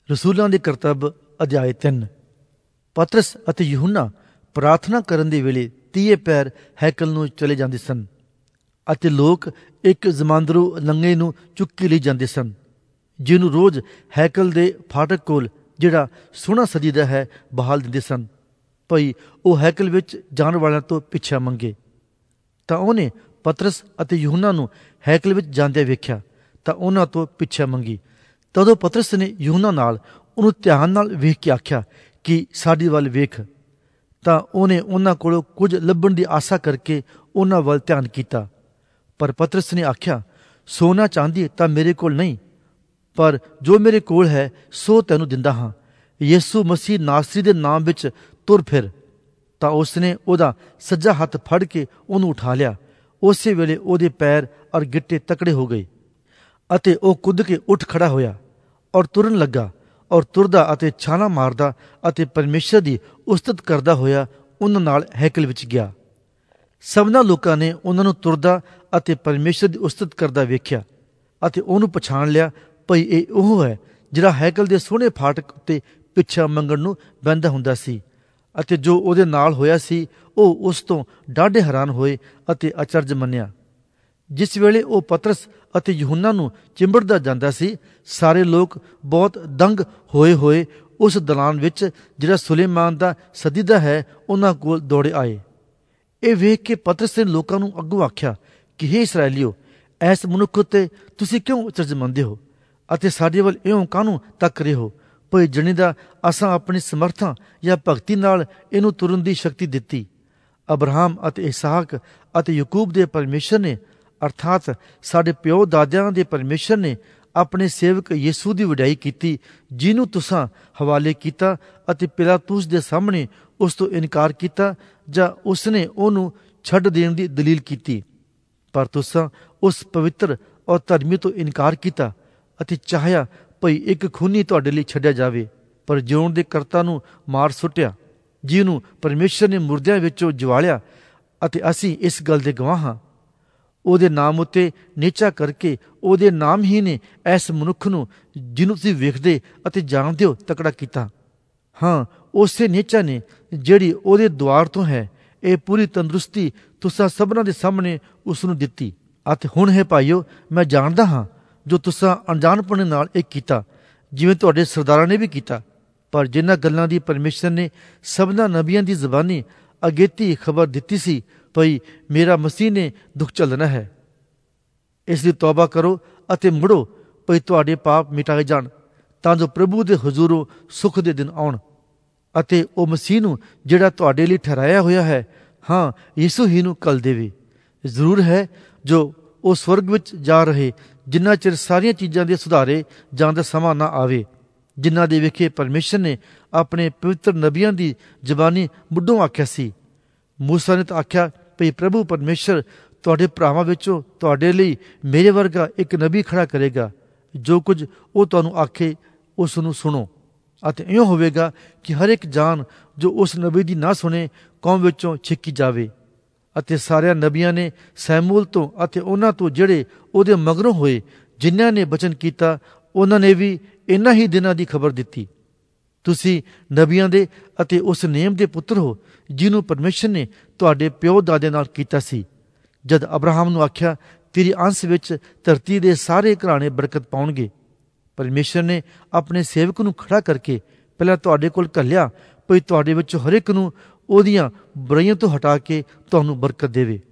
ਰਸੂਲਾਂ ਦੇ ਕਰਤੱਵ ਅਧਿਆਇ 3। ਪਤਰਸ ਅਤੇ ਯਹੂਨਾ ਪ੍ਰਾਰਥਨਾ ਕਰਨ ਦੇ ਵੇਲੇ 30 ਪੈਰ ਹੈਕਲ ਨੂੰ ਚਲੇ ਜਾਂਦੇ ਸਨ ਅਤੇ ਲੋਕ ਇੱਕ ਜ਼ਮਾਂਦਰੂ ਲੰਘੇ ਨੂੰ ਚੁੱਕੀ ਲਈ ਜਾਂਦੇ ਸਨ, ਜਿਹਨੂੰ ਰੋਜ਼ ਹੈਕਲ ਦੇ ਫਾਟਕ ਕੋਲ, ਜਿਹੜਾ ਸੋਹਣਾ ਸਜੀਦਾ ਹੈ, ਬਹਾਲ ਦਿੰਦੇ ਸਨ। ਭਈ ਉਹ ਹੈਕਲ ਵਿੱਚ ਜਾਣ ਵਾਲਿਆਂ ਤੋਂ ਪਿੱਛਾ ਮੰਗੇ। ਤਾਂ ਉਹਨੇ ਪਤਰਸ ਅਤੇ ਯਹੂਨਾ ਨੂੰ ਹੈਕਲ ਵਿੱਚ ਜਾਂਦਿਆਂ ਵੇਖਿਆ ਤਾਂ ਉਹਨਾਂ ਤੋਂ ਪਿੱਛਾ ਮੰਗੀ। ਤਦੋਂ ਪਤਰਸ ਨੇ ਯਹੂਨਾ ਨਾਲ ਉਹਨੂੰ ਧਿਆਨ ਨਾਲ ਵੇਖ ਕੇ ਆਖਿਆ ਕਿ ਸਾਡੀ ਵੱਲ ਵੇਖ। ਤਾਂ ਉਹਨੇ ਉਹਨਾਂ ਕੋਲੋਂ ਕੁਝ ਲੱਭਣ ਦੀ ਆਸਾ ਕਰਕੇ ਉਹਨਾਂ ਵੱਲ ਧਿਆਨ ਕੀਤਾ। ਪਰ ਪਤਰਸ ਨੇ ਆਖਿਆ, ਸੋਨਾ ਚਾਂਦੀ ਤਾਂ ਮੇਰੇ ਕੋਲ ਨਹੀਂ, ਪਰ ਜੋ ਮੇਰੇ ਕੋਲ ਹੈ ਸੋ ਤੈਨੂੰ ਦਿੰਦਾ ਹਾਂ। ਯਿਸੂ ਮਸੀਹ ਨਾਸਰੀ ਦੇ ਨਾਮ ਵਿੱਚ ਤੁਰ ਫਿਰ। ਤਾਂ ਉਸਨੇ ਉਹਦਾ ਸੱਜਾ ਹੱਥ ਫੜ ਕੇ ਉਹਨੂੰ ਉਠਾ ਲਿਆ। ਉਸੇ ਵੇਲੇ ਉਹਦੇ ਪੈਰ ਔਰ ਗਿੱਟੇ ਤਕੜੇ ਹੋ ਗਏ ਅਤੇ ਉਹ ਕੁੱਦ ਕੇ ਉੱਠ ਖੜਾ ਹੋਇਆ ਔਰ ਤੁਰਨ ਲੱਗਾ ਔਰ ਤੁਰਦਾ ਅਤੇ ਛਾਲਾਂ ਮਾਰਦਾ ਅਤੇ ਪਰਮੇਸ਼ਰ ਦੀ ਉਸਤਤ ਕਰਦਾ ਹੋਇਆ ਉਹਨਾਂ ਨਾਲ ਹੈਕਲ ਵਿੱਚ ਗਿਆ। ਸਭਨਾਂ ਲੋਕਾਂ ਨੇ ਉਹਨਾਂ ਨੂੰ ਤੁਰਦਾ ਅਤੇ ਪਰਮੇਸ਼ਰ ਦੀ ਉਸਤਤ ਕਰਦਾ ਵੇਖਿਆ ਅਤੇ ਉਹਨੂੰ ਪਛਾਣ ਲਿਆ। ਭਈ ਇਹ ਉਹ ਹੈ ਜਿਹੜਾ ਹੈਕਲ ਦੇ ਸੋਹਣੇ ਫਾਟਕ ਉੱਤੇ ਪਿੱਛਾ ਮੰਗਣ ਨੂੰ ਬਹਿੰਦਾ ਹੁੰਦਾ ਸੀ। ਅਤੇ ਜੋ ਉਹਦੇ ਨਾਲ ਹੋਇਆ ਸੀ ਉਹ ਉਸ ਤੋਂ ਡਾਢੇ ਹੈਰਾਨ ਹੋਏ ਅਤੇ ਅਚਰਜ ਮੰਨਿਆ। ਜਿਸ ਵੇਲੇ ਉਹ ਪਤਰਸ ਅਤੇ ਯਹੂਨਾ ਨੂੰ ਚਿੰਬੜਦਾ ਜਾਂਦਾ ਸੀ, ਸਾਰੇ ਲੋਕ ਬਹੁਤ ਦੰਗ ਹੋਏ ਉਸ ਦਲਾਨ ਵਿੱਚ ਜਿਹੜਾ ਸੁਲੇਮਾਨ ਦਾ ਸਦੀਦਾ ਹੈ ਉਹਨਾਂ ਕੋਲ ਦੌੜੇ ਆਏ। ਇਹ ਵੇਖ ਕੇ ਪਤਰਸ ਨੇ ਲੋਕਾਂ ਨੂੰ ਅੱਗੋਂ ਆਖਿਆ ਕਿ ਹੇ ਇਸਰਾਏਲੀਓ, ਐਸ ਮਨੁੱਖ ਉੱਤੇ ਤੁਸੀਂ ਕਿਉਂ ਅਚਰਜ ਮੰਨਦੇ ਹੋ ਅਤੇ ਸਾਡੇ ਵੱਲ ਇਉਂ ਕਾਹਨੂੰ ਤੱਕ ਰਹੇ ਹੋ? ਭਈ ਜਣੀ ਦਾ ਅਸਾਂ ਆਪਣੀ ਸਮਰਥਾ ਜਾਂ ਭਗਤੀ ਨਾਲ ਇਹਨੂੰ ਤੁਰਨ ਦੀ ਸ਼ਕਤੀ ਦਿੱਤੀ। ਅਬਰਾਹਮ ਅਤੇ ਇਸਹਾਕ ਅਤੇ ਯਾਕੂਬ ਦੇ ਪਰਮੇਸ਼ਰ ਨੇ, ਅਰਥਾਤ ਸਾਡੇ ਪਿਓ ਦਾਦਿਆਂ ਦੇ ਪਰਮੇਸ਼ਰ ਨੇ ਆਪਣੇ ਸੇਵਕ ਯਿਸੂ ਦੀ ਵਡਿਆਈ ਕੀਤੀ, ਜਿਹਨੂੰ ਤੁਸਾਂ ਹਵਾਲੇ ਕੀਤਾ ਅਤੇ ਪਿਲਾਤੂਸ ਦੇ ਸਾਹਮਣੇ ਉਸ ਤੋਂ ਇਨਕਾਰ ਕੀਤਾ ਜਾਂ ਉਸਨੇ ਉਹਨੂੰ ਛੱਡ ਦੇਣ ਦੀ ਦਲੀਲ ਕੀਤੀ। ਪਰ ਤੁਸਾਂ ਉਸ ਪਵਿੱਤਰ ਔਰ ਧਰਮੀ ਤੋਂ ਇਨਕਾਰ ਕੀਤਾ ਅਤੇ ਚਾਹਿਆ ਭਈ ਇੱਕ ਖੂਨੀ ਤੁਹਾਡੇ ਲਈ ਛੱਡਿਆ ਜਾਵੇ, ਪਰ ਜਿਉਣ ਦੇ ਕਰਤਾ ਨੂੰ ਮਾਰ ਸੁੱਟਿਆ, ਜਿਹਨੂੰ ਪਰਮੇਸ਼ਰ ਨੇ ਮੁਰਦਿਆਂ ਵਿੱਚੋਂ ਜਿਵਾਲਿਆ। ਅਤੇ ਅਸੀਂ ਇਸ ਗੱਲ ਦੇ ਗਵਾਹ ਹਾਂ। ਉਹਦੇ ਨਾਮ ਉੱਤੇ ਨੇਚਾ ਕਰਕੇ ਉਹਦੇ ਨਾਮ ਹੀ ਨੇ ਇਸ ਮਨੁੱਖ ਨੂੰ, ਜਿਹਨੂੰ ਤੁਸੀਂ ਵੇਖਦੇ ਅਤੇ ਜਾਣਦੇ ਹੋ, ਤਕੜਾ ਕੀਤਾ। ਹਾਂ, ਉਸੇ ਨੇਚਾ ਨੇ ਜਿਹੜੀ ਉਹਦੇ ਦੁਆਰ ਤੋਂ ਹੈ। ਇਹ ਪੂਰੀ ਤੰਦਰੁਸਤੀ ਤੁਸਾਂ ਸਭਨਾਂ ਦੇ ਸਾਹਮਣੇ ਉਸ ਨੂੰ ਦਿੱਤੀ। ਅਤੇ ਹੁਣ ਹੈ ਭਾਈਓ, ਮੈਂ ਜਾਣਦਾ ਹਾਂ ਜੋ ਤੁਸਾਂ ਅਣਜਾਣਪੁਣੇ ਨਾਲ ਇਹ ਕੀਤਾ, ਜਿਵੇਂ ਤੁਹਾਡੇ ਸਰਦਾਰਾਂ ਨੇ ਵੀ ਕੀਤਾ। ਪਰ ਜਿਨ੍ਹਾਂ ਗੱਲਾਂ ਦੀ ਪਰਮੇਸ਼ਰ ਨੇ ਸਭਨਾਂ ਨਬੀਆਂ ਦੀ ਜ਼ਬਾਨੀ ਅਗੇਤੀ ਖਬਰ ਦਿੱਤੀ ਸੀ, ਭਈ ਮੇਰਾ ਮਸੀਹ ਨੇ ਦੁੱਖ ਝੱਲਣਾ ਹੈ, ਇਸ ਲਈ ਤੌਬਾ ਕਰੋ ਅਤੇ ਮੁੜੋ, ਭਈ ਤੁਹਾਡੇ ਪਾਪ ਮਿਟਾਏ ਜਾਣ, ਤਾਂ ਜੋ ਪ੍ਰਭੂ ਦੇ ਹਜ਼ੂਰੋਂ ਸੁੱਖ ਦੇ ਦਿਨ ਆਉਣ ਅਤੇ ਉਹ ਮਸੀਹ ਨੂੰ ਜਿਹੜਾ ਤੁਹਾਡੇ ਲਈ ਠਹਿਰਾਇਆ ਹੋਇਆ ਹੈ, ਹਾਂ ਯਿਸੂ ਹੀ ਨੂੰ ਘੱਲ ਦੇਵੇ। ਜ਼ਰੂਰ ਹੈ ਜੋ ਉਹ ਸਵਰਗ ਵਿੱਚ ਜਾ ਰਹੇ, ਜਿੰਨਾ ਚਿਰ ਸਾਰੀਆਂ ਚੀਜ਼ਾਂ ਦੇ ਸੁਧਾਰੇ ਜਾਣ ਦਾ ਸਮਾਂ ਨਾ ਆਵੇ, ਜਿਨ੍ਹਾਂ ਦੇ ਵੇਖੇ ਪਰਮੇਸ਼ਰ ਨੇ ਆਪਣੇ ਪਵਿੱਤਰ ਨਬੀਆਂ ਦੀ ਜ਼ਬਾਨੀ ਮੁੱਢੋਂ ਆਖਿਆ ਸੀ। ਮੂਸਾ ਨੇ ਤਾਂ ਆਖਿਆ ਭਈ ਪ੍ਰਭੂ ਪਰਮੇਸ਼ਰ ਤੁਹਾਡੇ ਭਰਾਵਾਂ ਵਿੱਚੋਂ ਤੁਹਾਡੇ ਲਈ ਮੇਰੇ ਵਰਗਾ ਇੱਕ ਨਬੀ ਖੜਾ ਕਰੇਗਾ, ਜੋ ਕੁਝ ਉਹ ਤੁਹਾਨੂੰ ਆਖੇ ਉਸ ਨੂੰ ਸੁਣੋ। ਅਤੇ ਇਉਂ ਹੋਵੇਗਾ ਕਿ ਹਰ ਇੱਕ ਜਾਨ ਜੋ ਉਸ ਨਬੀ ਦੀ ਨਾ ਸੁਣੇ, ਕੌਮ ਵਿੱਚੋਂ ਛਿੱਕੀ ਜਾਵੇ। ਅਤੇ ਸਾਰਿਆਂ ਨਬੀਆਂ ਨੇ ਸੈਮੂਅਲ ਤੋਂ ਅਤੇ ਉਹਨਾਂ ਤੋਂ ਜਿਹੜੇ ਉਹਦੇ ਮਗਰੋਂ ਹੋਏ, ਜਿਨ੍ਹਾਂ ਨੇ ਬਚਨ ਕੀਤਾ, ਉਹਨਾਂ ਨੇ ਵੀ ਇਹਨਾਂ ਹੀ ਦਿਨਾਂ ਦੀ ਖਬਰ ਦਿੱਤੀ। ਤੁਸੀਂ ਨਬੀਆਂ ਦੇ ਅਤੇ ਉਸ ਨੇਮ ਦੇ ਪੁੱਤਰ ਹੋ, ਜਿਹਨੂੰ ਪਰਮੇਸ਼ਰ ਨੇ ਤੁਹਾਡੇ ਪਿਓ ਦਾਦੇ ਨਾਲ ਕੀਤਾ ਸੀ, ਜਦ ਅਬਰਾਹਮ ਨੂੰ ਆਖਿਆ, ਤੇਰੀ ਅੰਸ਼ ਵਿੱਚ ਧਰਤੀ ਦੇ ਸਾਰੇ ਘਰਾਣੇ ਬਰਕਤ ਪਾਉਣਗੇ। ਪਰਮੇਸ਼ਰ ਨੇ ਆਪਣੇ ਸੇਵਕ ਨੂੰ ਖੜਾ ਕਰਕੇ ਪਹਿਲਾਂ ਤੁਹਾਡੇ ਕੋਲ ਘੱਲਿਆ, ਭਈ ਤੁਹਾਡੇ ਵਿੱਚੋਂ ਹਰ ਇੱਕ ਨੂੰ ਉਹਦੀਆਂ ਬੁਰਾਈਆਂ ਤੋਂ ਹਟਾ ਕੇ ਤੁਹਾਨੂੰ ਬਰਕਤ ਦੇਵੇ।